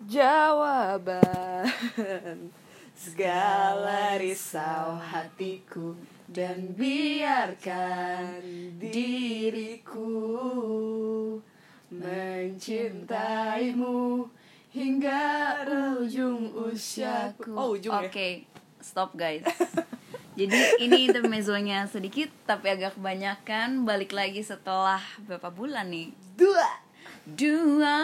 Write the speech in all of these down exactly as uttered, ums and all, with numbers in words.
jawaban segala risau hatiku, dan biarkan diriku mencintaimu hingga ujung usiaku. Oh, ujung ya? Oke, okay, stop guys. Jadi ini intermezzonya sedikit tapi agak kebanyakan. Balik lagi setelah berapa bulan nih? Dua Dua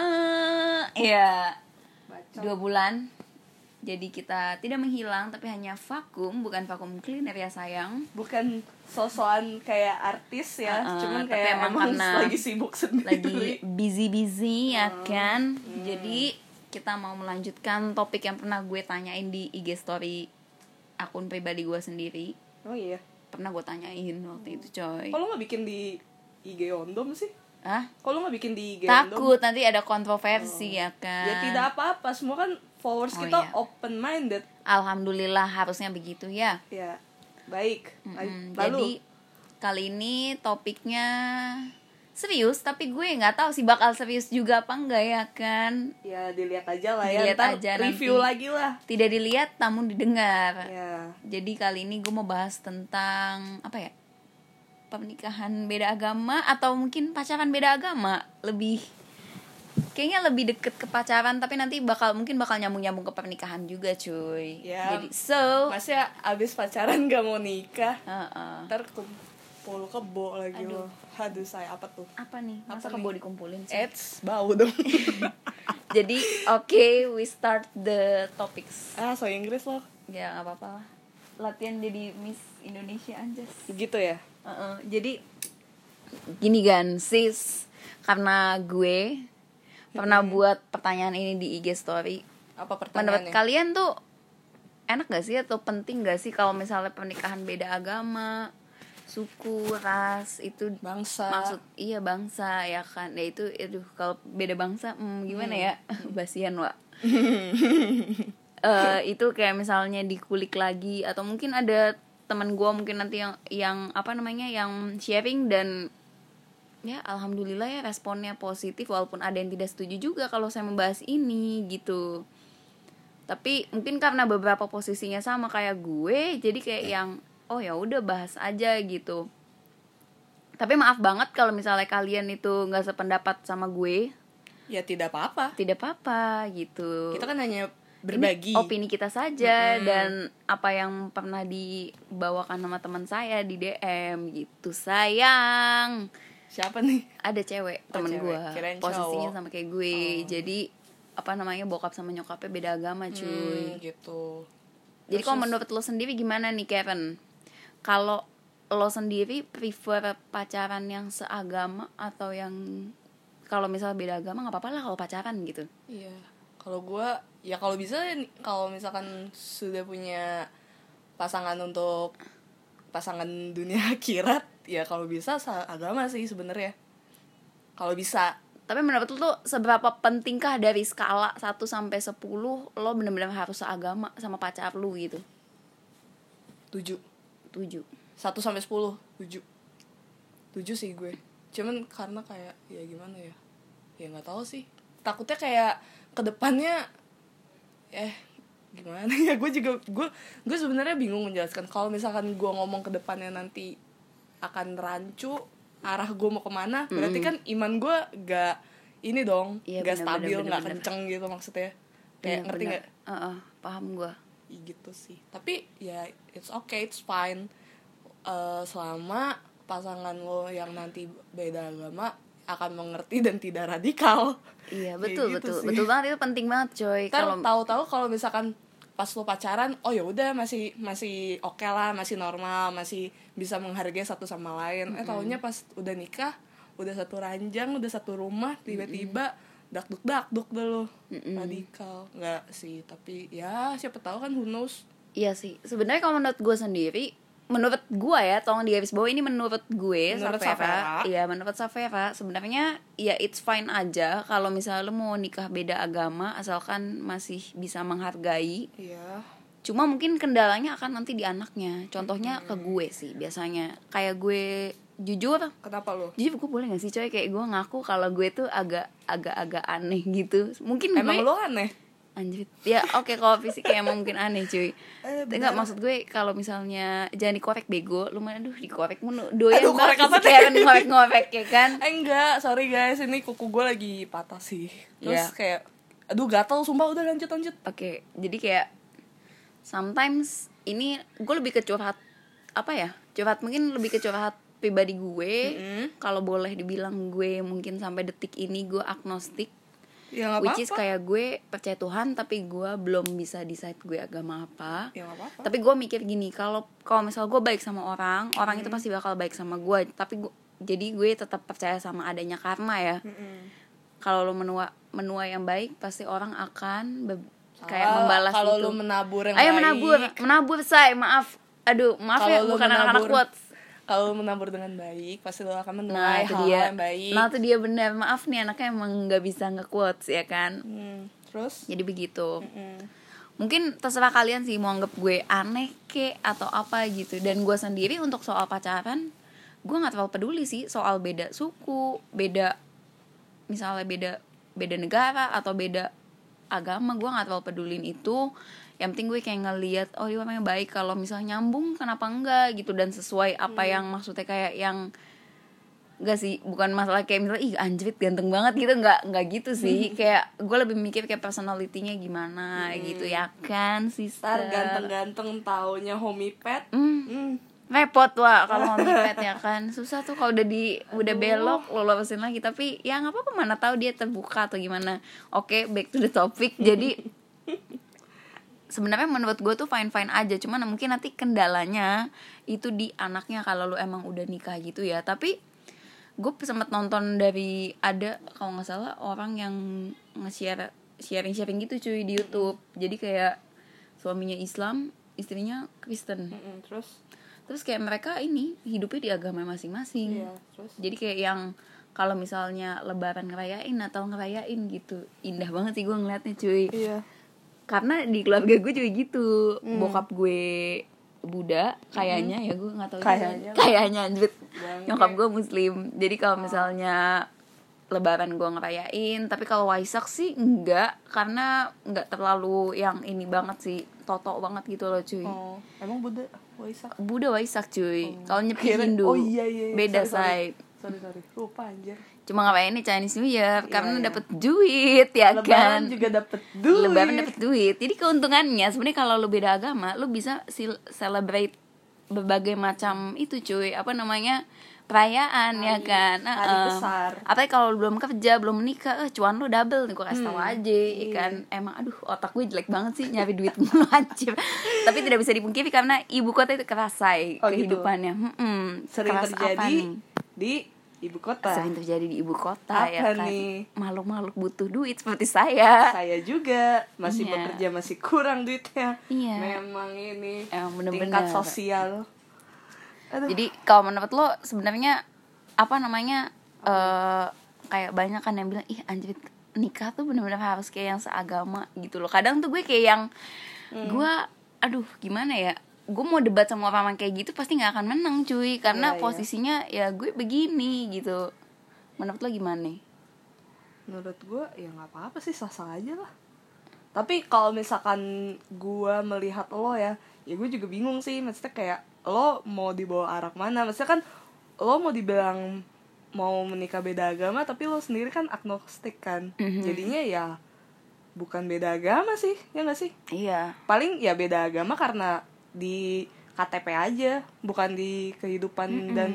Ya, Bacot. dua bulan. Jadi kita tidak menghilang tapi hanya vakum. Bukan vakum cleaner ya sayang. Bukan sosokan kayak artis ya, uh-uh, cuman tapi kayak emang emang karena lagi sibuk sendiri, lagi busy-busy ya kan. hmm. Jadi kita mau melanjutkan topik yang pernah gue tanyain di I G story akun pribadi gue sendiri. Oh iya, pernah gue tanyain waktu itu coy. Kalau nggak bikin di I G Ondom sih? Hah? Kalau nggak bikin di I G Takut Ondom? nanti ada kontroversi oh. ya kan. Ya tidak apa-apa, semua kan followers Oh, kita iya. open minded. Alhamdulillah harusnya begitu ya. Ya, baik. Mm-mm. Lalu Jadi kali ini topiknya serius, tapi gue nggak tahu sih bakal serius juga apa enggak ya kan. ya dilihat aja lah ya, Dilihat ntar aja review nanti. lagi lah. Tidak dilihat namun didengar. Ya. Jadi kali ini gue mau bahas tentang apa ya? Pernikahan beda agama atau mungkin pacaran beda agama. Lebih kayaknya lebih deket ke pacaran, tapi nanti bakal mungkin bakal nyambung-nyambung ke pernikahan juga cuy. Ya. Jadi so Masnya abis pacaran gak mau nikah, uh-uh. ntar kumpul kebo lagi. Aduh. Loh. Aduh saya apa tuh? apa nih? Masa Apa kebo nih? dikumpulin sih? Eits, bau dong. Jadi oke, okay, we start the topics. Ah, so Inggris loh. Ya nggak apa-apa lah. Latihan jadi Miss Indonesia anjas. Gitu ya. Uh-uh. Jadi gini kan sis, karena gue pernah Hmm. buat pertanyaan ini di I G story. Apa Menurut pertanyaannya? kalian tuh enak gak sih atau penting gak sih kalau misalnya pernikahan beda agama, suku, ras itu Bangsa. maksud iya bangsa ya kan. Ya itu aduh kalau beda bangsa hmm, gimana ya? Basian, Wak. uh, itu kayak misalnya dikulik lagi atau mungkin ada teman gue mungkin nanti yang yang apa namanya yang sharing dan ya alhamdulillah ya responnya positif walaupun ada yang tidak setuju juga kalau saya membahas ini gitu. Tapi mungkin karena beberapa posisinya sama kayak gue jadi kayak yang oh ya udah bahas aja gitu. Tapi maaf banget kalau misalnya kalian itu nggak sependapat sama gue. Ya tidak apa-apa. Tidak apa-apa gitu. Kita kan hanya berbagi. Ini opini kita saja mm-hmm. dan apa yang pernah dibawakan sama teman saya di D M gitu sayang. Siapa nih? Ada cewek Oh, temen cewek. gue Kirain posisinya cowok. sama kayak gue. Oh. Jadi apa namanya bokap sama nyokapnya beda agama cuy. Hmm, gitu. Jadi kalau menurut lo sendiri gimana nih Kevin? Kalau lo sendiri prefer pacaran yang seagama atau yang kalau misalnya beda agama nggak apa-apa lah kalau pacaran gitu? Iya. Kalau gue ya kalau bisa kalau misalkan sudah punya pasangan untuk pasangan dunia akhirat ya kalau bisa agama sih sebenarnya. Kalau bisa. Tapi menurut lo tuh seberapa pentingkah dari skala satu sampai sepuluh lo benar-benar harus seagama sama pacar lo gitu? tujuh. tujuh. satu sampai sepuluh, tujuh. tujuh sih gue. Cuman karena kayak ya gimana ya? Ya enggak tahu sih. Takutnya kayak kedepannya eh gimana ya, gue juga gue gue sebenarnya bingung menjelaskan. Kalau misalkan gue ngomong ke depannya nanti akan rancu arah gue mau kemana, mm-hmm. berarti kan iman gue gak ini dong, iya, gak bener, stabil, bener, gak bener, kenceng bener. Gitu maksudnya kayak bener, ngerti bener. gak? Uh-uh, paham gue gitu sih. Tapi ya it's okay, it's fine uh, selama pasangan lo yang nanti beda agama akan mengerti dan tidak radikal. Iya betul gitu betul sih. betul banget, itu penting banget coy. Kalau tahu-tahu kalau misalkan pas lo pacaran, oh ya udah masih masih oke okay lah, masih normal, masih bisa menghargai satu sama lain. Mm-hmm. Eh taunya pas udah nikah, udah satu ranjang, udah satu rumah, tiba-tiba mm-hmm. dakduk dakduk deh lo, mm-hmm. radikal. Nggak sih, tapi ya siapa tahu kan, who knows. Iya sih, sebenarnya kalau menurut gue sendiri, menurut gue ya, tolong digaris bawah ini menurut gue, menurut Safera, iya menurut Safera, sebenarnya ya it's fine aja kalau misalnya lo mau nikah beda agama asalkan masih bisa menghargai. Iya. Cuma mungkin kendalanya akan nanti di anaknya. Contohnya hmm. ke gue sih biasanya. Kayak gue jujur. Kenapa lo? Jujur gue boleh gak sih coy kayak gue ngaku kalau gue tuh agak agak agak aneh gitu. Mungkin emang gue, lo aneh? anjir ya oke okay, kalau fisik ya emang mungkin aneh cuy. Eh, Enggak maksud gue kalau misalnya jangan dikorek bego, lu mah aduh dikorek mulu doyan Aduh, korek apa kayak ngorek-ngorek ya kan. Eh enggak, sorry guys, ini kuku gue lagi patah sih. Terus Yeah. kayak aduh gatel sumpah, udah lanjut lanjut. Oke, okay, jadi kayak sometimes ini gue lebih ke curhat apa ya? Curhat mungkin lebih ke curhat pribadi gue. Mm-hmm. Kalau boleh dibilang gue mungkin sampai detik ini gue agnostik. Ya nggak Which is apa-apa. kayak gue percaya Tuhan tapi gue belum bisa decide gue agama apa. Ya nggak apa-apa. Tapi gue mikir gini, kalau kalau misal gue baik sama orang, orang Mm-hmm. itu pasti bakal baik sama gue. Tapi gue, jadi gue tetap percaya sama adanya karma ya. Mm-hmm. Kalau lo menua menua yang baik, pasti orang akan be- kayak Salah, membalas kalau itu. lu menabur yang Ayo baik. menabur, menabur say, maaf. Aduh, maaf Kalau ya, lu bukan anak-anak menabur- quotes. Kalau lu menabur dengan baik, pasti lu akan Nah, menuai itu hal dia. yang baik. Nah, itu dia benar. Maaf nih anaknya emang nggak bisa nge-quotes ya kan. Hmm, terus? Jadi begitu. Mm-mm. Mungkin terserah kalian sih mau anggap gue aneh ke atau apa gitu. Dan gue sendiri untuk soal pacaran, gue nggak terlalu peduli sih soal beda suku, beda misalnya beda beda negara atau beda agama. Gue nggak terlalu pedulin itu. Yang penting gue kayak ngeliat, oh dia orangnya baik, kalau misalnya nyambung kenapa enggak gitu, dan sesuai apa yang maksudnya kayak yang enggak sih, bukan masalah kayak misalnya ih anjrit ganteng banget gitu, enggak enggak gitu sih. Kayak gue lebih mikir kayak personality-nya gimana Hmm. gitu ya kan, Ntar sister. ganteng-ganteng taunya homie pet. Hmm, Hmm. repot wah kalau mau mipet ya kan, susah tuh kalau udah di udah belok lo lurusin lagi. Tapi ya nggak apa-apa, mana tahu dia terbuka atau gimana. Oke, back to the topic. Jadi sebenarnya menurut gue tuh fine fine aja, cuman mungkin nanti kendalanya itu di anaknya kalau lu emang udah nikah gitu ya. Tapi gue sempet nonton dari ada kalau nggak salah orang yang nge-share sharing sharing gitu cuy di YouTube. Jadi kayak suaminya Islam, istrinya Kristen. Mm-mm, terus? Terus kayak mereka ini hidupnya di agama masing-masing. Iya, terus? Jadi kayak yang kalau misalnya lebaran ngerayain atau ngerayain gitu, indah banget sih gue ngeliatnya cuy. Iya. Karena di keluarga gue juga gitu. Hmm. Bokap gue Buddha kayaknya, ya gue nggak tahu Kayaknya. juga. Kayaknya anjir. Bangke. Nyokap gue Muslim. Jadi kalau misalnya lebaran gue ngerayain, tapi kalau Waisak sih enggak, karena enggak terlalu yang ini banget sih, toto banget gitu loh cuy. Oh, emang Buddha Waisak? Buddha Waisak cuy. Oh. Kalau nyepi Kira- Hindu. Oh iya iya. iya. Beda sorry, say. sorry. Sorry sorry. Lupa anjir. Cuma ngapain ini Chinese New Year, Iya, karena iya. dapet duit ya Lebaran kan. juga dapet duit. Lebaran dapet duit. Jadi keuntungannya sebenarnya kalau lu beda agama, lu bisa sil- celebrate berbagai macam itu cuy, apa namanya, perayaan ya Hari- kan. hari Heeh. besar. Apalagi kalau lu belum kerja, belum menikah, eh cuan lu double nih, gue kasih tau Hmm, aja ya iya. kan. Emang aduh otak gue jelek banget sih nyari duit mulu anjir. Tapi tidak bisa dipungkiri karena ibu kota itu kerasai Oh, gitu. kehidupannya. Mm-mm. Sering Keras apa terjadi nih? di ibu kota. Sering terjadi di ibu kota Apa ya kan. nih? Makhluk-makhluk butuh duit seperti saya. Saya juga masih Iya. bekerja, masih kurang duitnya. Iya. Memang ini Emang bener-bener. tingkat sosial. Aduh. Jadi kalau menurut lo sebenarnya apa namanya, eh kayak banyak kan yang bilang ih anjir nikah tuh benar-benar harus kayak yang seagama gitu loh. Kadang tuh gue kayak yang Hmm. gue aduh gimana ya, gue mau debat sama orang kayak gitu pasti nggak akan menang cuy, karena Iya, iya. posisinya ya gue begini gitu. Menurut lo gimana nih? Menurut gue ya nggak apa-apa sih, sah-sah aja lah. Tapi kalau misalkan gue melihat lo ya, ya gue juga bingung sih. Maksudnya kayak lo mau dibawa arah mana? Maksudnya kan lo mau dibilang mau menikah beda agama, tapi lo sendiri kan agnostik kan. Mhm. Jadinya ya bukan beda agama sih, ya nggak sih? Iya. Paling ya beda agama karena di K T P aja, bukan di kehidupan Mm-mm. dan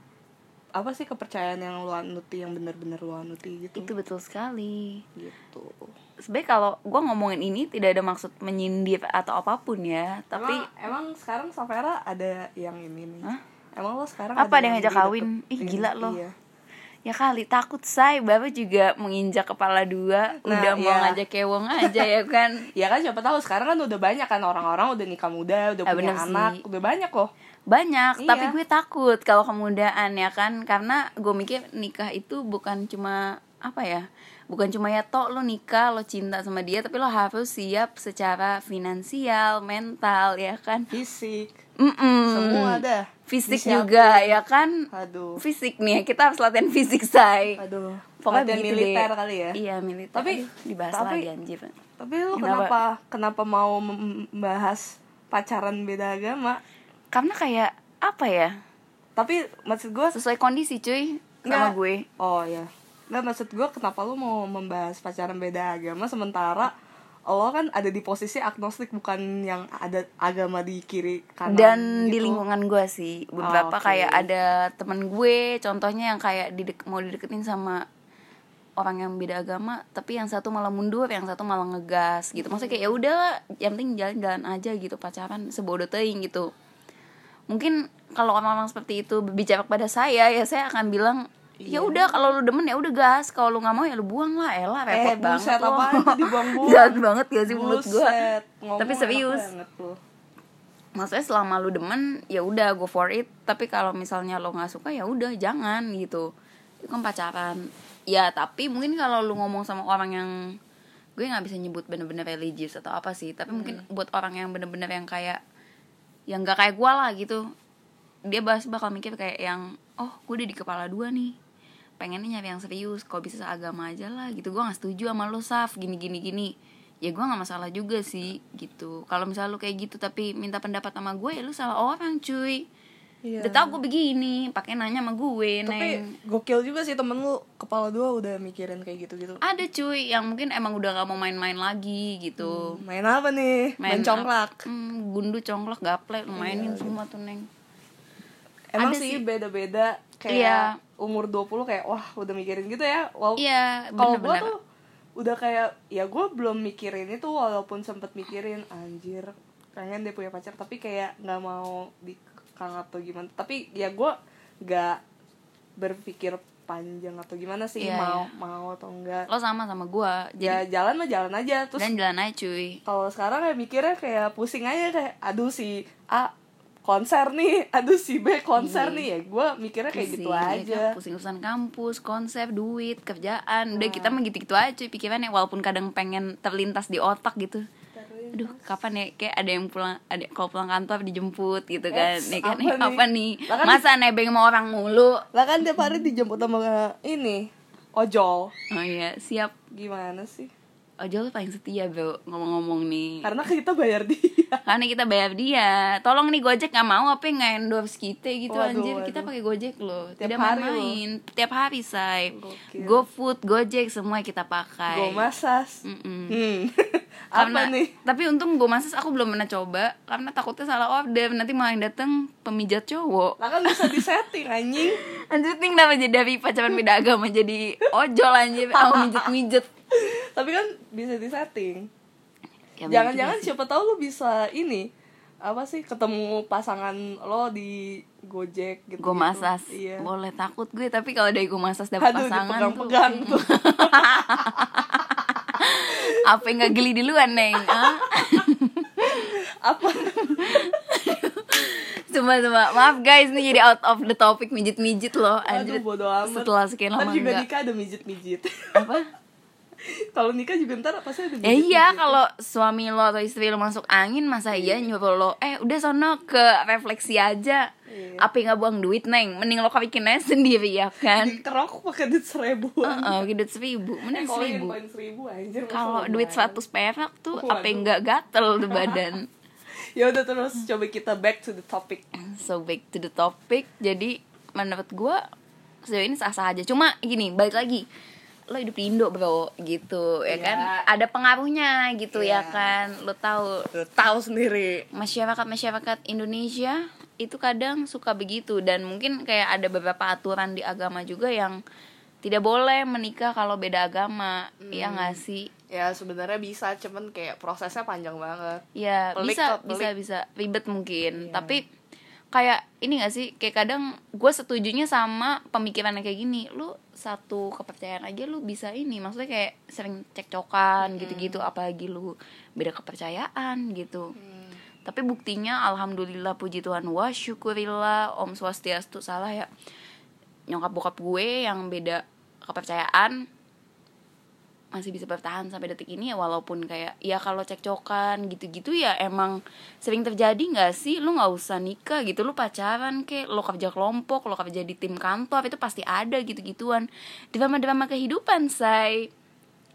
apa sih kepercayaan yang lo anuti, yang benar-benar lo anuti gitu. Itu betul sekali. Gitu. Sebenarnya kalau gue ngomongin ini tidak ada maksud menyindir atau apapun ya, tapi emang, emang sekarang Safera ada yang ini nih. Hah? Emang lo sekarang Apa ada yang ngajak di kawin? deket- Ih, gila lo. Iya. ya kali takut say, bapak juga menginjak kepala dua, Nah, udah mau iya. ngajak kewong aja ya kan. Ya kan siapa tahu sekarang kan udah banyak kan orang-orang udah nikah muda, udah Ah, punya bener anak, sih. udah banyak loh. Banyak, Iya. tapi gue takut kalau kemudaan ya kan, karena gue mikir nikah itu bukan cuma apa ya, bukan cuma ya tok lo nikah lo cinta sama dia, tapi lo harus siap secara finansial, mental ya kan. Fisik, Mm-mm. semua ada. Fisik Disiapin. juga ya kan. Aduh. Fisik nih, kita harus latihan fisik say. Aduh. Pokoknya Latihan begitu militer deh. kali ya. Iya militer. Tapi- Aduh, dibahas tapi- lagi anjir. Tapi lu Kenapa? kenapa kenapa mau membahas pacaran beda agama? Karena kayak apa ya, Tapi maksud gue sesuai kondisi cuy sama Nggak. gue. Oh ya. Nggak, maksud gue kenapa lu mau membahas pacaran beda agama sementara lo kan ada di posisi agnostik, bukan yang ada agama di kiri kanan Dan gitu. di lingkungan gue sih beberapa Oh, oke. kayak ada temen gue contohnya yang kayak didek- mau dideketin sama orang yang beda agama, tapi yang satu malah mundur, yang satu malah ngegas gitu. Maksudnya kayak ya udahlah, yang penting jalan-jalan aja gitu, pacaran sebodoh teuing gitu. Mungkin kalau orang-orang seperti itu berbicara kepada saya, ya saya akan bilang ya udah, kalau lu demen ya udah gas, kalau lu nggak mau ya lu buang lah, elah repot Eh, banget buset, loh. apaan tuh dibuang-buang? Jahat banget ya sih menurut gue. Buset, ngomong Tapi enak serius, banget lu. maksudnya selama lu demen ya udah go for it, tapi kalau misalnya lo nggak suka ya udah jangan gitu. Itu kan pacaran ya. Tapi mungkin kalau lu ngomong sama orang yang, gue nggak bisa nyebut bener-bener religius atau apa sih, tapi mungkin buat orang yang bener-bener yang kayak yang nggak kayak gue lah gitu, dia bahas bakal mikir kayak yang, oh gue udah di kepala dua nih, pengennya nyari yang serius, kalau bisa seagama aja lah gitu. Gue nggak setuju sama lo Saf, gini gini gini. Ya gue nggak masalah juga sih gitu. Kalau misalnya lu kayak gitu tapi minta pendapat sama gue, ya lu salah orang cuy. Iya. Udah tau gue begini, pakai nanya sama gue, Tapi neng. gokil juga sih temen lu kepala dua udah mikirin kayak gitu-gitu. Ada cuy yang mungkin emang udah gak mau main-main lagi gitu. Main apa nih? Main, congklak. Hmm, gundu congklak gaple, lu mainin semua tuh neng. Emang Ada sih sih. beda-beda. Kayak Iya. umur dua puluh kayak wah udah mikirin gitu ya. Wow. Iya, Kalau gue bener-bener. tuh udah kayak ya gue belum mikirin itu, walaupun sempet mikirin anjir pengen dia punya pacar, tapi kayak nggak mau dikekang atau gimana. Tapi ya gue nggak berpikir panjang atau gimana sih. Iya, mau iya. mau atau enggak. Lo sama sama gue. Ya Jadi jalan mah jalan aja. Terus dan jalan aja cuy. kalau sekarang kayak mikirnya kayak pusing aja, kayak aduh si A konser nih, aduh si B konser Iya. nih, ya gue mikirnya kayak gitu Pusing, ya aja. kan? Pusing urusan kampus, konsep, duit, kerjaan. Udah kita mah gitu-gitu aja cuy pikirannya, walaupun kadang pengen terlintas di otak gitu. Aduh, kapan ya, kayak ada yang pulang, ada kalau pulang kantor dijemput gitu kan. Eits, Nih kan apa eh, nih? apa nih? Lah kan- Masa nebeng sama orang mulu? Lah kan tiap hari dijemput sama ini ojol, Oh iya, siap. gimana sih? Ojol paling setia bro, ngomong-ngomong nih. Karena kita bayar dia. Karena kita bayar dia. Tolong nih Gojek nggak mau apa nggak endorse kita gitu. Waduh, anjir. Kita waduh. pakai Gojek loh. Tiap Tidak hari main-main. Tiap hari say. Gokil. GoFood, Gojek semua kita pakai. Gue masas. Mm-mm. Hmm. Karena, Apa nih? Tapi untung gue masas aku belum pernah coba, karena takutnya salah order, nanti malah yang dateng pemijat cowok. Lah kan bisa disetting anjing. Anjir nih kenapa jadi dari pacaran beda agama jadi ojol anjir, sama mijet-mijet. Tapi kan bisa disetting. Ya, bener Jangan-jangan juga sih. siapa tahu lu bisa ini apa sih, ketemu pasangan lo di Gojek gitu. Gue masas, Iya. boleh takut gue, tapi kalau dari gue masas dapet Aduh, pasangan dipegang-pegang tuh, tuh. apa yang nggak geli duluan neng? Ah? Apa? Cuma cuma maaf guys, nih jadi out of the topic mijit-mijit loh. Aduh, Anjir, bodo amat. setelah sekian lama Ntar juga enggak. nikah ada mijit-mijit. Apa? Kalau nikah juga ntar pasti ada Ya mijit-mijit. iya, kalau suami lo atau istri lo masuk angin, masa iya nyuruh lo, eh udah sono ke refleksi aja. Iya. Apa yang gak buang duit neng, mending lo bikin aja sendiri ya kan. Dikerok pakai duit seribuan. Heeh, uh, duit seribu, mending Koin, seribu. koin seribu anjir. masa Kalau lo duit bayar? seratus perak tuh, Waduh. apa yang gak gatel tuh badan. Ya udah, terus coba kita back to the topic. So back to the topic. Jadi menurut gue sejauh ini sah-sah aja. Cuma gini, balik lagi, lo hidup di Indo bro gitu ya Iya. kan, ada pengaruhnya gitu Iya. ya kan. Lo tahu Lo tahu sendiri. masyarakat-masyarakat Indonesia itu kadang suka begitu, dan mungkin kayak ada beberapa aturan di agama juga yang tidak boleh menikah kalau beda agama. Iya nggak sih? Ya sebenarnya bisa, cuman kayak prosesnya panjang banget. Ya Pelik bisa kok, pelik. bisa bisa ribet mungkin. Iya. Tapi kayak ini gak sih, kayak kadang gue setujunya sama pemikiran yang kayak gini. Lu satu kepercayaan aja lu bisa ini, maksudnya kayak sering cekcokan gitu-gitu, apalagi lu beda kepercayaan gitu. Hmm. Tapi buktinya alhamdulillah, puji Tuhan wa syukurillah, Om Swastiastu, salah ya, nyokap bokap gue yang beda kepercayaan masih bisa bertahan sampai detik ini ya, walaupun kayak ya kalau cekcokan gitu-gitu ya emang sering terjadi nggak sih. Lu nggak usah nikah gitu, lu pacaran kayak lo kerja kelompok, lo kerja di tim kantor, itu pasti ada gitu-gituan drama-drama kehidupan say.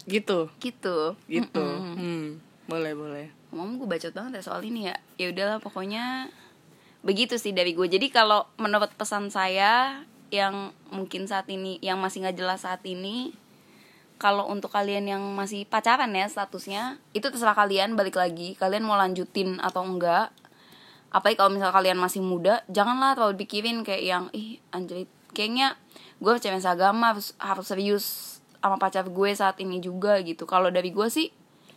gitu gitu gitu. Mm-mm. Hmm, boleh boleh. Ngomong gue bacot banget ya soal ini ya. Ya udahlah pokoknya begitu sih dari gue. Jadi kalau menurut pesan saya yang mungkin saat ini yang masih nggak jelas saat ini, kalau untuk kalian yang masih pacaran ya statusnya, itu terserah kalian, balik lagi kalian mau lanjutin atau enggak. Apalagi kalau misal kalian masih muda, janganlah terlalu pikirin kayak yang ih anjir kayaknya gue cewek seagama harus harus serius sama pacar gue saat ini juga gitu. Kalau dari gue sih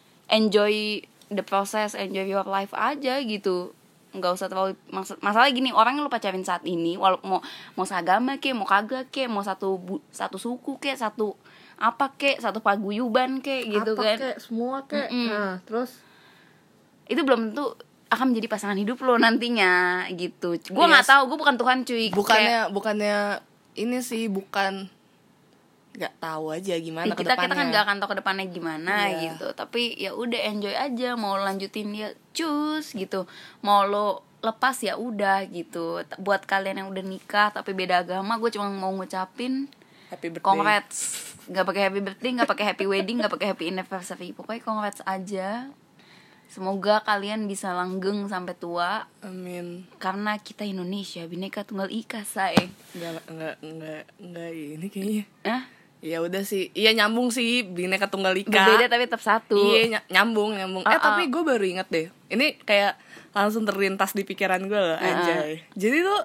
enjoy the process, enjoy your life aja gitu. Nggak usah terlalu maksud, masalah gini, orang yang lu pacarin saat ini walaupun mau mau seagama kek, mau kagak kek, mau satu bu, satu suku kek, satu apa kek, satu paguyuban kek gitu apa kan. Kek, semua kek. Mm-mm. Nah, terus itu belum tentu akan menjadi pasangan hidup lo nantinya gitu. Gue nggak Yes. tahu, gue bukan Tuhan cuy. bukannya Kayak, bukannya ini sih bukan nggak tahu aja gimana kita kita kan kedepannya. nggak akan tahu kedepannya gimana Iya. gitu. Tapi ya udah enjoy aja, mau lanjutin ya cus gitu, mau lo lepas ya udah gitu. Buat kalian yang udah nikah tapi beda agama, gue cuma mau ngucapin Happy birthday. congrats. Nggak pakai happy birthday, nggak pakai happy wedding, nggak pakai happy anniversary, pokoknya congrats aja. Semoga kalian bisa langgeng sampai tua, Amin. karena kita Indonesia Bhinneka Tunggal Ika say. Enggak enggak enggak enggak ini kayaknya. Hah? Ya udah sih. Iya nyambung sih Bhinneka Tunggal Ika. Berbeda tapi tetap satu. Iya ny- nyambung nyambung. Uh-uh. Eh tapi gue baru inget deh. Ini kayak langsung terlintas di pikiran gue loh, anjay. Jadi tuh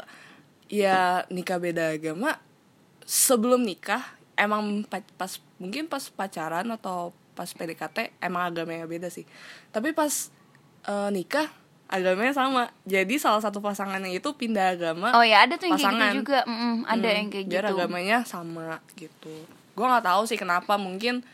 ya nikah beda agama sebelum nikah emang pa- pas mungkin pas pacaran atau pas P D K T emang agamanya beda sih. Tapi pas eh, nikah agamanya sama. Jadi salah satu pasangannya itu pindah agama. Oh ya ada tuh yang pasangan. kayak gitu juga. Mm-mm, ada Hmm, yang kayak biar gitu. agamanya sama gitu. Gue nggak tahu sih kenapa, mungkin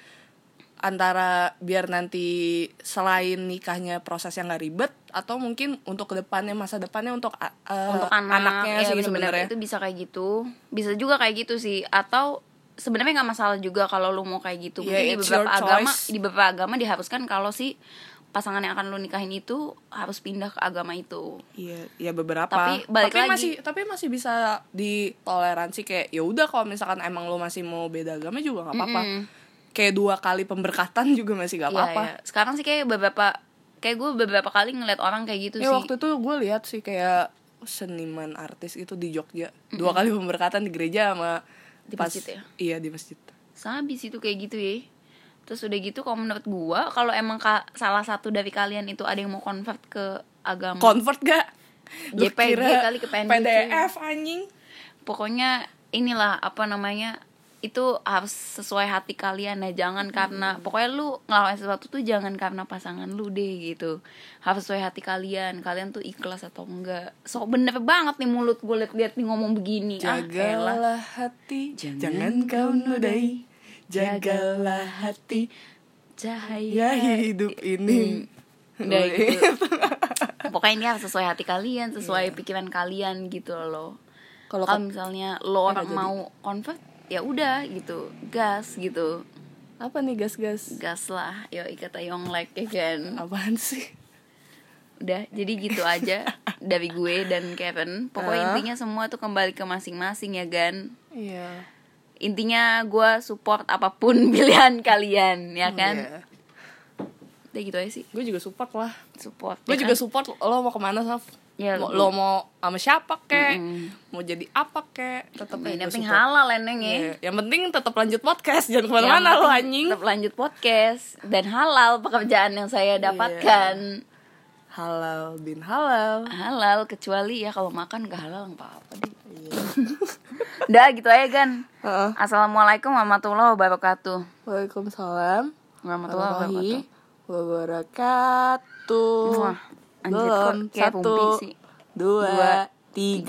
antara biar nanti selain nikahnya prosesnya nggak ribet, atau mungkin untuk kedepannya, masa depannya untuk uh, Untuk anak, anaknya ya sih bener-bener sebenarnya. itu bisa kayak gitu. Bisa juga kayak gitu sih. Atau sebenarnya nggak masalah juga kalau lu mau kayak gitu. Yeah, Mungkin di it's beberapa your agama, choice. di beberapa agama diharuskan kalau si pasangan yang akan lu nikahin itu harus pindah ke agama itu. Iya, ya beberapa. Tapi balik tapi lagi. masih tapi masih bisa ditoleransi, kayak ya udah kalau misalkan emang lo masih mau beda agama juga nggak apa-apa. Mm-mm. Kayak dua kali pemberkatan juga masih nggak Iya, apa-apa. iya. Sekarang sih kayak beberapa kayak gue beberapa kali ngeliat orang kayak gitu Ya sih. waktu itu gue lihat sih kayak seniman artis itu di Jogja dua kali pemberkatan di gereja sama Di pas- masjid ya? Iya di masjid. Sabis itu kayak gitu ya. Terus udah gitu kalau menurut gua, kalau emang ka- salah satu dari kalian itu ada yang mau convert ke agama, Convert gak? J P G kali ke P N G, P D F anjing. pokoknya inilah apa namanya, itu harus sesuai hati kalian ya. Jangan karena pokoknya lu ngelakuin sesuatu tuh jangan karena pasangan lu deh gitu. Harus sesuai hati kalian. Kalian tuh ikhlas atau enggak. So bener banget nih mulut gue liat-liat nih ngomong begini. Ah, elah. Jagalah hati, Jangan jangan kau nodai. Jagalah hati, Cahaya ya hidup ini. Udah Oh, gitu. Pokoknya ini harus sesuai hati kalian, sesuai pikiran kalian gitu loh. Kalau Kalau kat- misalnya lo orang nggak jadi. mau convert, ya udah gitu, gas gitu, apa nih gas-gas? gas lah. Yo kata Yonglek ya kan. Apaan sih? Udah, jadi gitu aja dari gue dan Kevin. Pokoknya Ah. intinya semua tuh kembali ke masing-masing ya kan. Iya. Intinya gue support apapun pilihan kalian ya kan. Iya. Udah gitu aja sih, Gue juga support lah. support. Gue ya juga kan? support lo mau kemana, Saf. Ya, Mau- lu- lo mau sama siapa kek, Mm-mm. mau jadi apa kek, tetap Yang penting halal eneng ya. Iya. Yang penting tetap lanjut podcast, jangan kemana-mana Yang lo penting anjing. Tetap lanjut podcast dan halal pekerjaan yang saya dapatkan. Halal bin halal. Halal kecuali ya kalau makan gak halal nggak apa-apa deh. Iya. Udah gitu aja kan. Heeh. Assalamualaikum warahmatullahi wabarakatuh. Waalaikumsalam Warahmatullahi wabarakatuh. wabarakatuh. Wah, anjir kok Belum. kayak Satu, rumpi sih. dua, Dua, tiga.